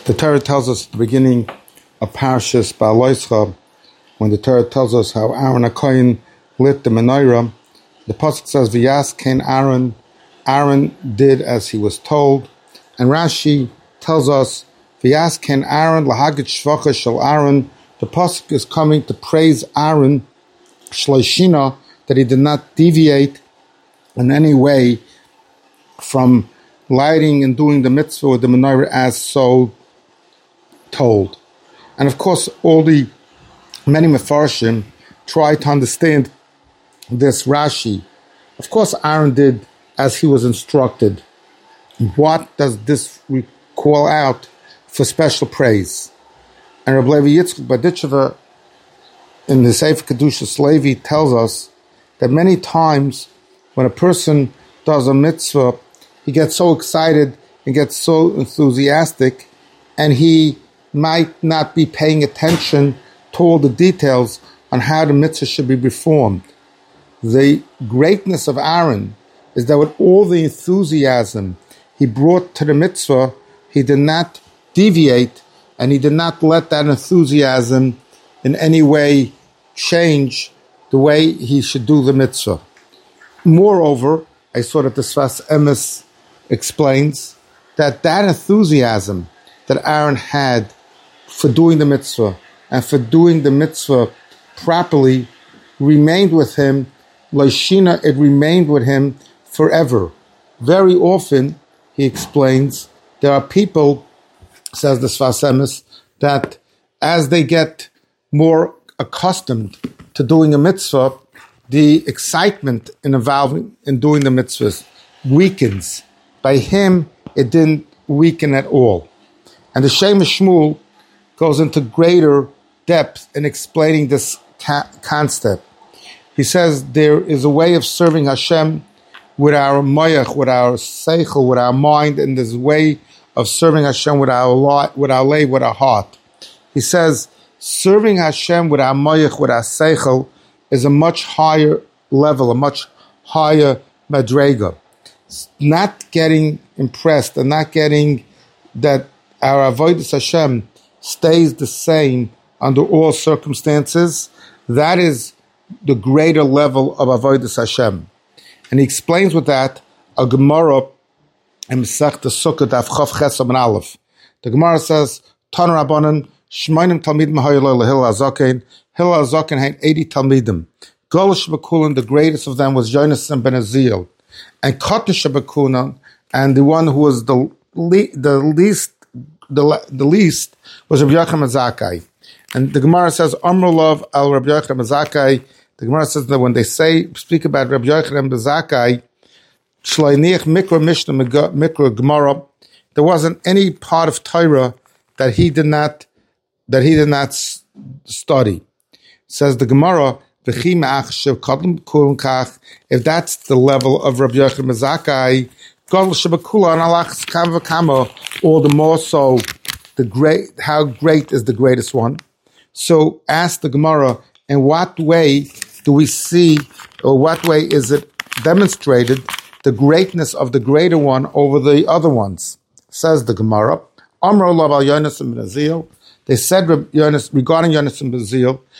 The Torah tells us at the beginning of Parashas Ba'aloischa, when the Torah tells us how Aaron HaKohen lit the menorah, the pasuk says, "V'yasken Aaron." Aaron did as he was told, and Rashi tells us, "V'yasken Aaron lahagit shvacha shel Aaron." The pasuk is coming to praise Aaron, shloishina, that he did not deviate in any way from lighting and doing the mitzvah with the menorah as so told. And of course, all the many mefarshim try to understand this Rashi. Of course, Aaron did as he was instructed. What does this call out for special praise? And Rabbi Levi Yitzchak Berditchever in the Sefer Kedushas Levi tells us that many times when a person does a mitzvah, he gets so excited and gets so enthusiastic, and he might not be paying attention to all the details on how the mitzvah should be performed. The greatness of Aaron is that with all the enthusiasm he brought to the mitzvah, he did not deviate, and he did not let that enthusiasm in any way change the way he should do the mitzvah. Moreover, I saw that the Sfas Emes explains that enthusiasm that Aaron had for doing the mitzvah and for doing the mitzvah properly remained with him, Loishina, it remained with him forever. Very often, he explains, there are people, says the Sfas Emes, that as they get more accustomed to doing a mitzvah, the excitement involving in doing the mitzvahs weakens. By him, it didn't weaken at all. And the Shem Shmuel goes into greater depth in explaining this concept. He says there is a way of serving Hashem with our moyach, with our seichel, with our mind, and there's a way of serving Hashem with our lay, with our heart. He says serving Hashem with our moyach, with our seichel, is a much higher level, a much higher madrega. Not getting impressed and not getting that our avodas Hashem stays the same under all circumstances, that is the greater level of avodas Hashem. And he explains with that a Gemara in Masechta Sukkot Daf Chav Ches Amud Aleph. The Gemara says, Tan Rabbanan Shmonim Talmidim Hayolol Hillel Hazaken. Hillel Hazaken had 80 Talmidim. Golish Bekulan, the greatest of them was Yonasan ben Azil, and Kotnish Bekulan, and the one who was the least was Rabbi Yochanan ben Zakkai. And the Gemara says, Amrulov al Rabbi Yochanan ben Zakkai. The Gemara says that when they speak about Rabbi Yochanan ben Zakkai, Shleiniach Mikra Mishnah Mikra Gemara, there wasn't any part of Torah that he did not study. Says the Gemara, if that's the level of Rabbi Yochanan ben Zakkai, all the more so, how great is the greatest one? So ask the Gemara, in what way do we see, or what way is it demonstrated, the greatness of the greater one over the other ones? Says the Gemara, they said regarding Yonasan ben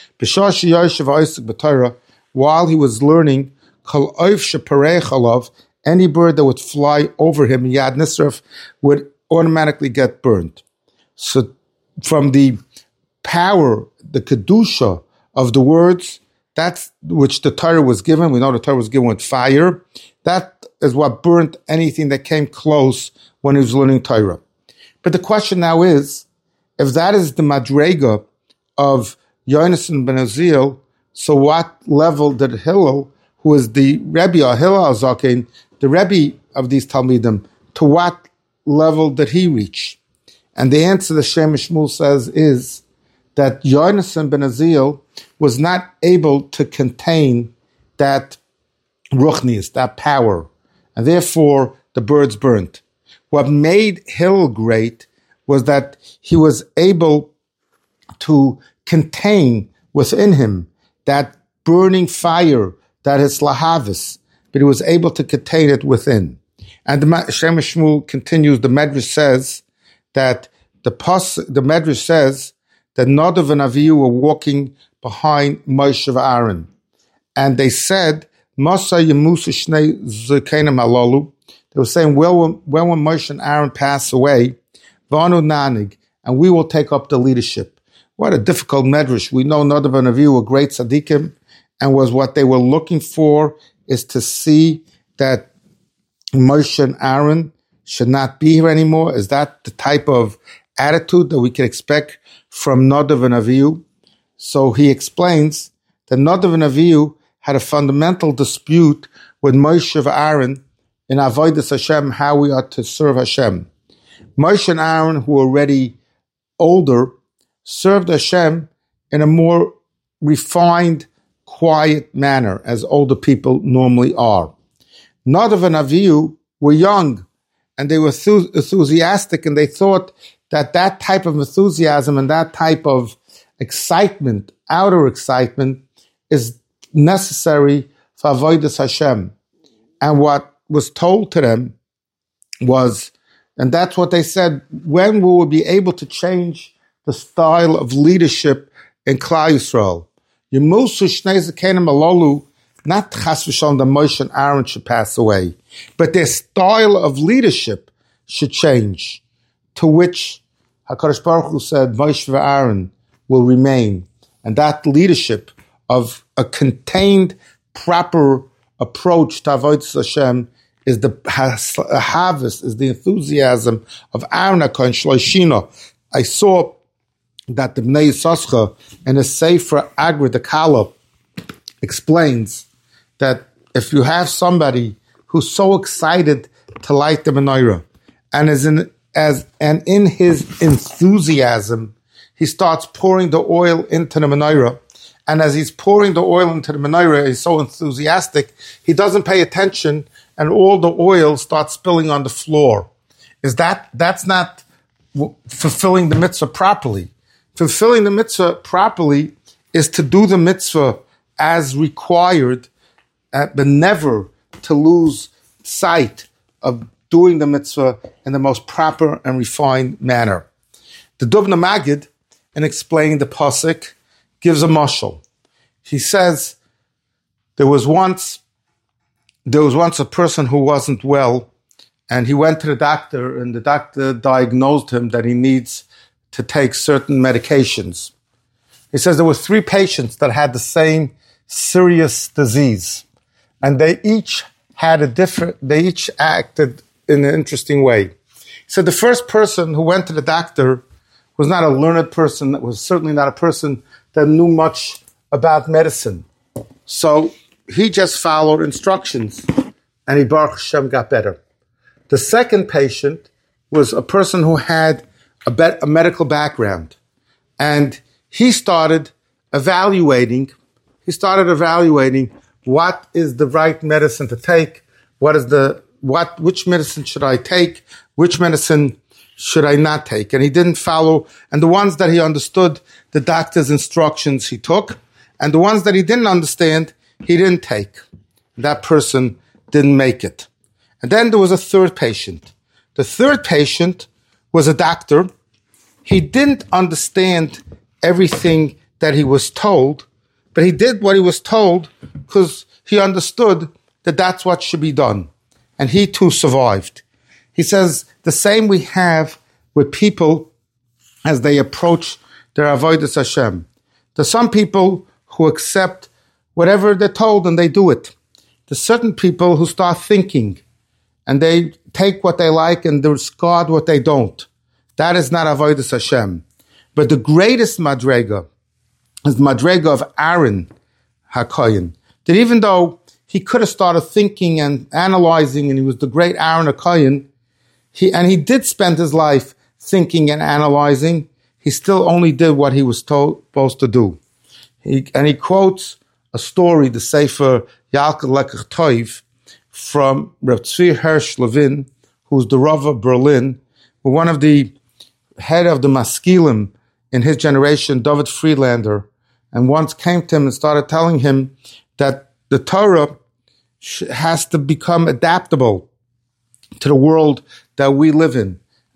Azil, while he was learning, any bird that would fly over him, Yad Nisraf, would automatically get burned. So from the power, the Kedusha of the words, that's which the Torah was given. We know the Torah was given with fire. That is what burnt anything that came close when he was learning Torah. But the question now is, if that is the madrega of Yonasan ben Azil, so what level did Hillel, who is the Rebbe, or Hillel Hazaken, the Rebbe of these Talmidim, to what level did he reach? And the answer the Shem Shmuel says is that Yonasan ben Azil was not able to contain that ruchnius, that power, and therefore the birds burnt. What made Hillel great was that he was able to contain within him that burning fire, that is lahavis, but he was able to contain it within. And the Shem Shmuel continues, the Medrash says that the Medrash says that Nadav and Avihu were walking behind Moshe and Aaron. And they said, Masa Yemusa Shnei Zekenim Halalu. They were saying, when Moshe and Aaron pass away, Vanu Nanig, and we will take up the leadership. What a difficult medrash. We know Nadav and Avihu were great tzaddikim, and was what they were looking for is to see that Moshe and Aaron should not be here anymore. Is that the type of attitude that we can expect from Nadav and Avihu? So he explains that Nadav and Avihu had a fundamental dispute with Moshe and Aaron in Avodas Hashem, how we are to serve Hashem. Moshe and Aaron, who were already older, served Hashem in a more refined, quiet manner, as older people normally are. Nadav and Avihu were young, and they were enthusiastic, and they thought that that type of enthusiasm and that type of excitement, outer excitement, is necessary for Avodas Hashem. And what was told to them was, and that's what they said, when we will be able to change the style of leadership in Klal Yisrael. Yemusu Shnei Zekenim Halalu, not Chas v'Shalom that Moshe and Aaron should pass away, but their style of leadership should change, to which HaKadosh Baruch Hu said Moshe and Aaron will remain. And that leadership of a contained, proper approach to Avodas Hashem is the harvest, is the enthusiasm of Aaron HaKohen Shloshina. I saw that the Bnei Yissaschar in a Sefer Agra Dekala explains that if you have somebody who's so excited to light the menorah, and in his enthusiasm, he starts pouring the oil into the menorah, and as he's pouring the oil into the menorah, he's so enthusiastic, he doesn't pay attention, and all the oil starts spilling on the floor. That's not fulfilling the mitzvah properly. Fulfilling the mitzvah properly is to do the mitzvah as required, but never to lose sight of doing the mitzvah in the most proper and refined manner. The Dubna Magid, in explaining the pasuk, gives a mashal. He says there was once a person who wasn't well, and he went to the doctor, and the doctor diagnosed him that he needs to take certain medications. He says there were 3 patients that had the same serious disease, and they each acted in an interesting way. He said the first person who went to the doctor was not a learned person, that was certainly not a person that knew much about medicine. So he just followed instructions, and he, Baruch Hashem, got better. The second patient was a person who had a medical background, and he started evaluating what is the right medicine to take, which medicine should I take, which medicine should I not take, and he didn't follow, and the ones that he understood, the doctor's instructions he took, and the ones that he didn't understand, he didn't take. That person didn't make it. And then there was a third patient. The third patient was a doctor. He didn't understand everything that he was told, but he did what he was told because he understood that that's what should be done. And he too survived. He says the same we have with people as they approach their avodas Hashem. There's some people who accept whatever they're told and they do it. There's certain people who start thinking and they take what they like and discard what they don't. That is not avodas Hashem. But the greatest madrega is the madrega of Aaron HaKohen. That even though he could have started thinking and analyzing, and he was the great Aaron HaKohen, he did spend his life thinking and analyzing, he still only did what he was supposed to do. He quotes a story, the Sefer Yalkut Lekach Toiv, from Rav Tzvi Hirsch Levin, who's the Rav of Berlin, who one of the head of the Maskilim in his generation, David Friedlander, and once came to him and started telling him that the Torah has to become adaptable to the world that we live in.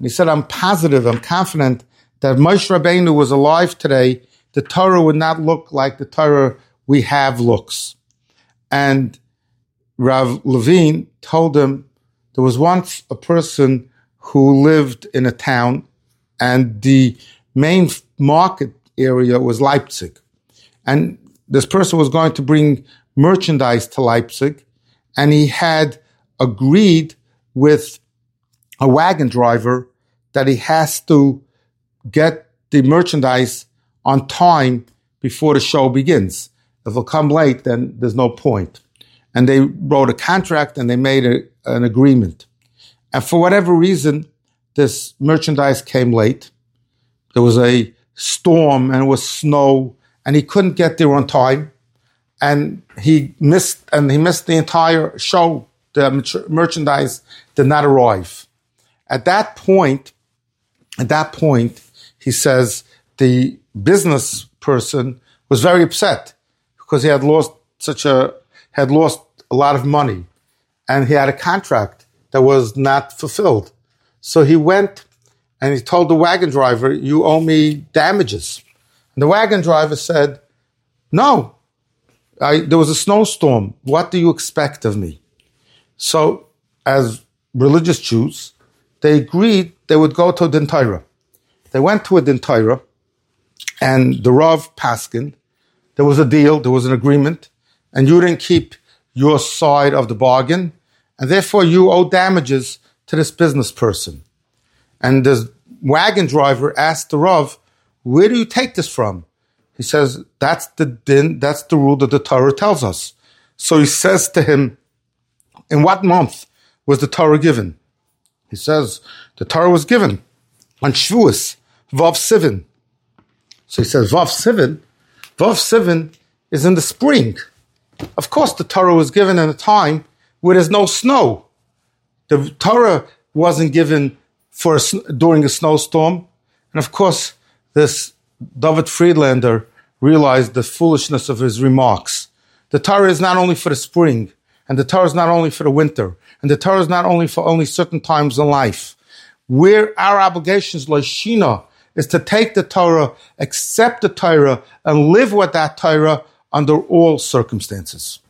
And he said, I'm positive, I'm confident that if Moshe Rabbeinu was alive today, the Torah would not look like the Torah we have looks. And Rav Levine told him there was once a person who lived in a town and the main market area was Leipzig. And this person was going to bring merchandise to Leipzig, and he had agreed with a wagon driver that he has to get the merchandise on time before the show begins. If it'll come late, then there's no point. And they wrote a contract and they made an agreement. And for whatever reason, this merchandise came late. There was a storm and it was snow and he couldn't get there on time. And he missed the entire show. The merchandise did not arrive. At that point, he says the business person was very upset because he had lost a lot of money and he had a contract that was not fulfilled. So he went and he told the wagon driver, you owe me damages. And the wagon driver said, no, there was a snowstorm. What do you expect of me? So as religious Jews, they agreed they would go to a Din Torah. They went to a Din Torah and the Rav Paskin, there was a deal, there was an agreement, and you didn't keep your side of the bargain, and therefore you owe damages to this business person. And the wagon driver asked the Rav, where do you take this from? He says, that's the din, that's the rule that the Torah tells us. So he says to him, in what month was the Torah given? He says, the Torah was given on Shavuos, Vav Sivan. So he says, Vav Sivan is in the spring. Of course, the Torah was given in a time where there's no snow. The Torah wasn't given during a snowstorm. And of course, this David Friedlander realized the foolishness of his remarks. The Torah is not only for the spring, and the Torah is not only for the winter, and the Torah is not only for only certain times in life. Where our obligations, Loishina, is to take the Torah, accept the Torah, and live with that Torah under all circumstances.